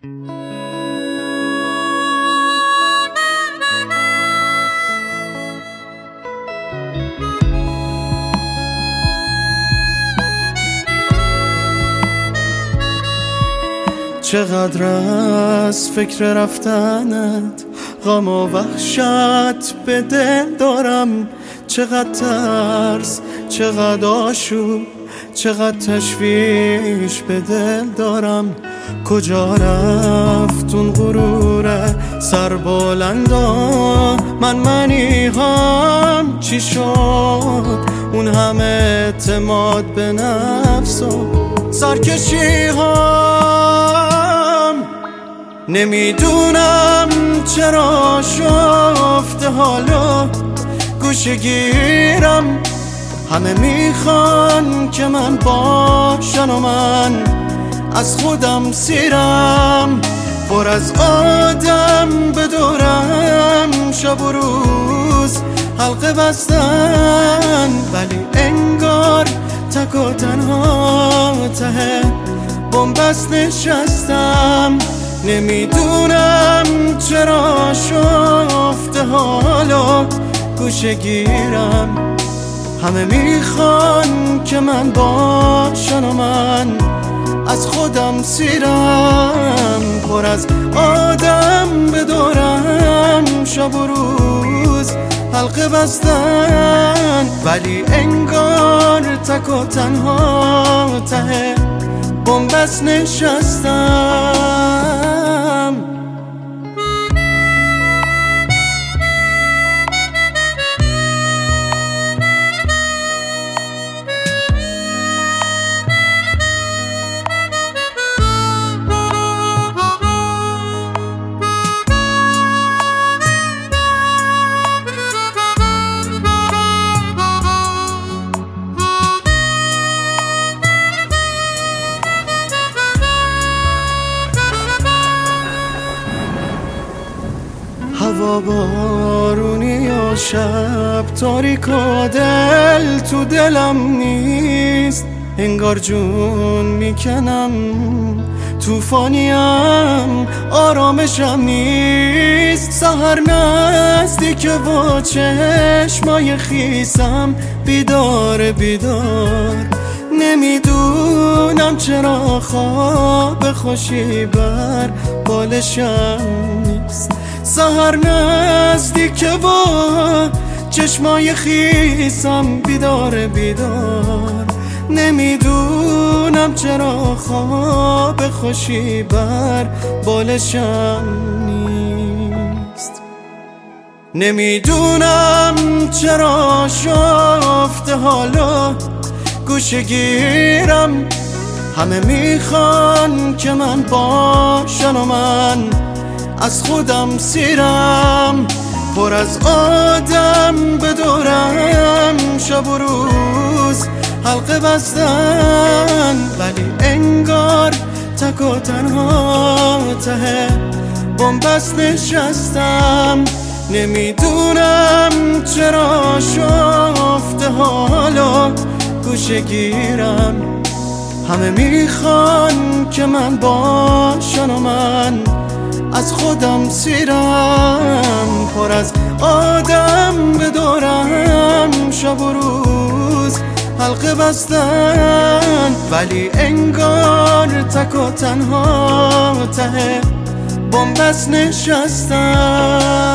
چقدر از فکر رفتنت غم و وحشت به دل دارم، چقدر ترس، چقدر آشوب، چقدر تشویش به دل دارم. کجا رفت اون غرور سربلندا؟ منی هم چی شد اون همه اعتماد به نفس و سرکشی هم؟ نمیدونم چرا شفته حالا گوشه گیرم. همه میخوان که من باشن و من از خودم سیرم. پر از آدم به دورم شب و روز حلقه بستن، ولی انگار تک و تنها ته بنبست نشستم. نمیدونم چرا شفته حالا گوشه گیرم. همه میخوان که من باشن و من از خودم سیرم. پر از آدم به دورم شب و روز حلقه بستن، ولی انگار تک و تنها ته بنبست نشستم. هوا بارونی یا شب تاریک و دل تو دلم نیست. انگار جون میکنم توفانیم، آرامشم نیست. سحر نزدیک و چشمای خیسم بیدار بیدار. نمیدونم چرا خواب خوشی بر بالشم نیست. سحر نزدیک و چشمای خیسم بیدار بیدار. نمیدونم چرا خواب خوشی بر بالشم نیست. نمیدونم چرا شفته حالا گوشه گیرم. همه میخوان که من باشن و من از خودم سیرم. پر از آدم به دورم شب و روز حلقه بستن، ولی انگار تک و تنها ته بنبست نشستم. نمیدونم چرا شفته حالا گوشه گیرم. همه میخوان که من باشن و من از خودم سیرم. پر از آدم به دورم شب و روز حلقه بستن، ولی انگار تک و تنها ته بنبست نشستم.